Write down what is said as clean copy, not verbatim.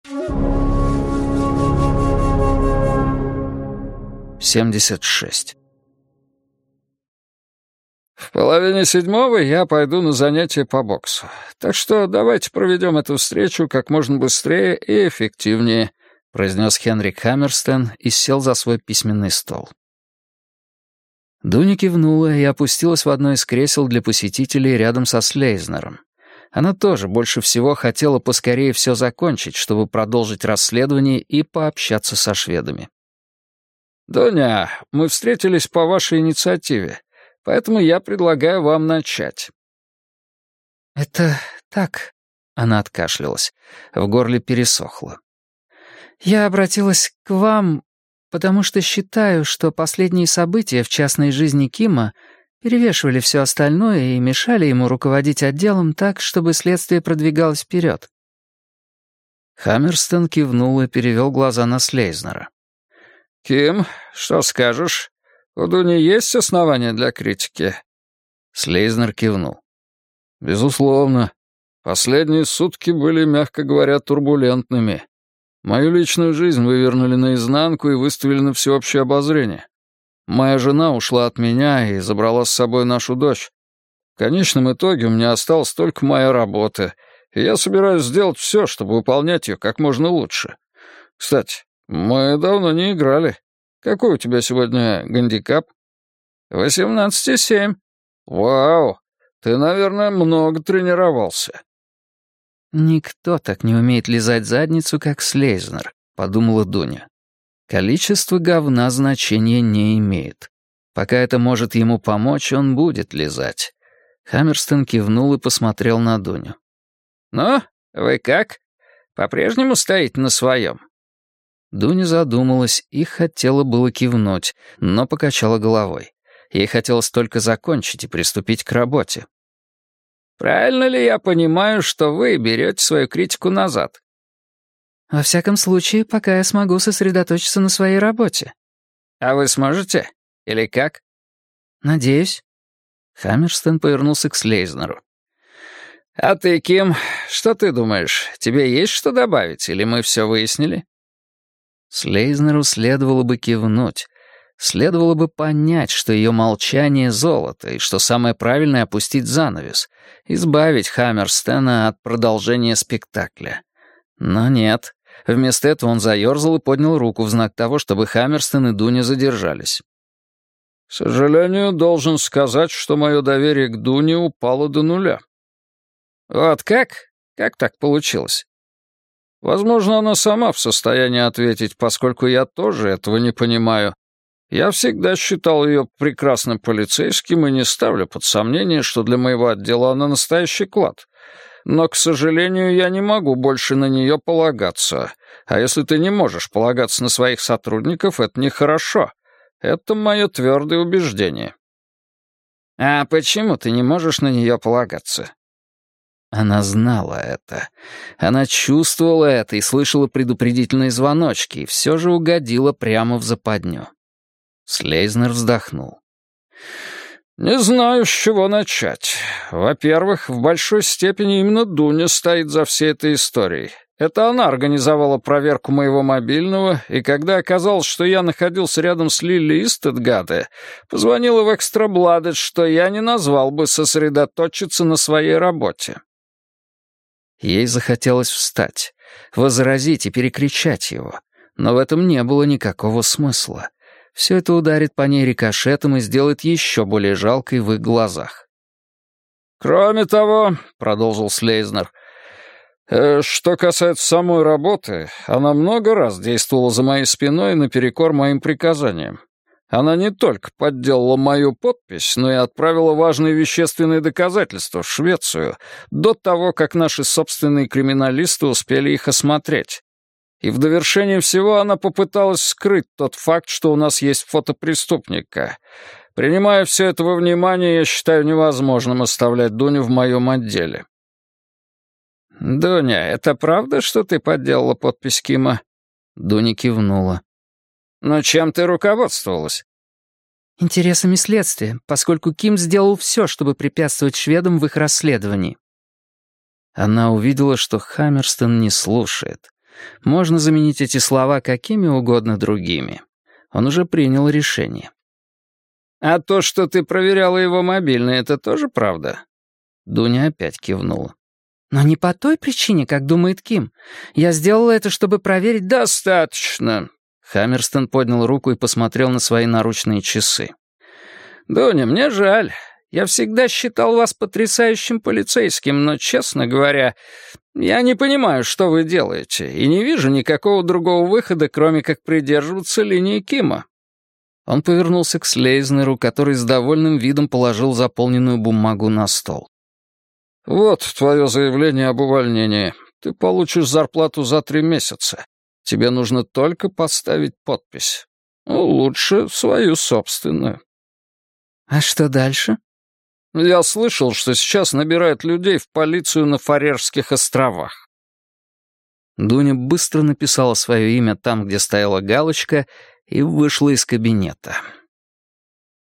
76. В 6:30 я пойду на занятия по боксу. Так что давайте проведем эту встречу как можно быстрее и эффективнее, произнес Хенрик Хаммерстен и сел за свой письменный стол. Дуня кивнула и опустилась в одно из кресел для посетителей рядом со Слейзнером. Она тоже больше всего хотела поскорее все закончить, чтобы продолжить расследование и пообщаться со шведами. «Дуня, мы встретились по вашей инициативе, поэтому я предлагаю вам начать». «Это так», — она откашлялась, в горле пересохло. «Я обратилась к вам, потому что считаю, что последние события в частной жизни Кима перевешивали все остальное и мешали ему руководить отделом так, чтобы следствие продвигалось вперед». Хаммерстен кивнул и перевел глаза на Слейзнера. «Ким, что скажешь? У Дуни есть основания для критики?» Слейзнер кивнул. «Безусловно. Последние сутки были, мягко говоря, турбулентными. Мою личную жизнь вывернули наизнанку и выставили на всеобщее обозрение. Моя жена ушла от меня и забрала с собой нашу дочь. В конечном итоге у меня осталась только моя работа, и я собираюсь сделать все, чтобы выполнять ее как можно лучше. Кстати, мы давно не играли. Какой у тебя сегодня гандикап?» 18,7. Вау, ты, наверное, много тренировался. «Никто так не умеет лизать задницу, как Слейзнер», — подумала Дуня. «Количество говна значения не имеет. Пока это может ему помочь, он будет лизать». Хаммерстен кивнул и посмотрел на Дуню. «Ну, вы как? По-прежнему стоите на своем?» Дуня задумалась и хотела было кивнуть, но покачала головой. Ей хотелось только закончить и приступить к работе. «Правильно ли я понимаю, что вы берете свою критику назад?» «Во всяком случае, пока я смогу сосредоточиться на своей работе». «А вы сможете? Или как?» «Надеюсь». Хаммерстен повернулся к Слейзнеру. «А ты, Ким, что ты думаешь? Тебе есть что добавить, или мы все выяснили?» Слейзнеру следовало бы кивнуть. Следовало бы понять, что ее молчание — золото, и что самое правильное — опустить занавес, избавить Хаммерстена от продолжения спектакля. Но нет. Вместо этого он заерзал и поднял руку в знак того, чтобы Хаммерстен и Дуня задержались. «К сожалению, должен сказать, что мое доверие к Дуне упало до нуля». «Вот как? Как так получилось?» «Возможно, она сама в состоянии ответить, поскольку я тоже этого не понимаю. Я всегда считал ее прекрасным полицейским и не ставлю под сомнение, что для моего отдела она настоящий клад. Но, к сожалению, я не могу больше на нее полагаться. А если ты не можешь полагаться на своих сотрудников, это нехорошо. Это мое твердое убеждение». «А почему ты не можешь на нее полагаться?» Она знала это. Она чувствовала это и слышала предупредительные звоночки, и все же угодила прямо в западню. Слейзнер вздохнул. «Не знаю, с чего начать. Во-первых, в большой степени именно Дуня стоит за всей этой историей. Это она организовала проверку моего мобильного, и когда оказалось, что я находился рядом с Лили Истедгаде, позвонила в Экстрабладет, что я не назвал бы сосредоточиться на своей работе». Ей захотелось встать, возразить и перекричать его, но в этом не было никакого смысла. Все это ударит по ней рикошетом и сделает еще более жалкой в их глазах. «Кроме того», — продолжил Слейзнер, «что касается самой работы, она много раз действовала за моей спиной наперекор моим приказаниям. Она не только подделала мою подпись, но и отправила важные вещественные доказательства в Швецию до того, как наши собственные криминалисты успели их осмотреть. И в довершение всего она попыталась скрыть тот факт, что у нас есть фото преступника. Принимая все это во внимание, я считаю невозможным оставлять Дуню в моем отделе». «Дуня, это правда, что ты подделала подпись Кима?» Дуня кивнула. «Но чем ты руководствовалась?» «Интересами следствия, поскольку Ким сделал все, чтобы препятствовать шведам в их расследовании». Она увидела, что Хаммерстен не слушает. Можно заменить эти слова какими угодно другими. Он уже принял решение. «А то, что ты проверяла его мобильный, это тоже правда?» Дуня опять кивнула. «Но не по той причине, как думает Ким. Я сделала это, чтобы проверить...» «Достаточно!» Хаммерстон поднял руку и посмотрел на свои наручные часы. «Дуня, мне жаль. Я всегда считал вас потрясающим полицейским, но, честно говоря, я не понимаю, что вы делаете, и не вижу никакого другого выхода, кроме как придерживаться линии Кима». Он повернулся к Слейзнеру, который с довольным видом положил заполненную бумагу на стол. «Вот твое заявление об увольнении. Ты получишь зарплату за 3 месяца. Тебе нужно только поставить подпись. Ну, лучше свою собственную». «А что дальше?» «Я слышал, что сейчас набирают людей в полицию на Фарерских островах». Дуня быстро написала свое имя там, где стояла галочка, и вышла из кабинета.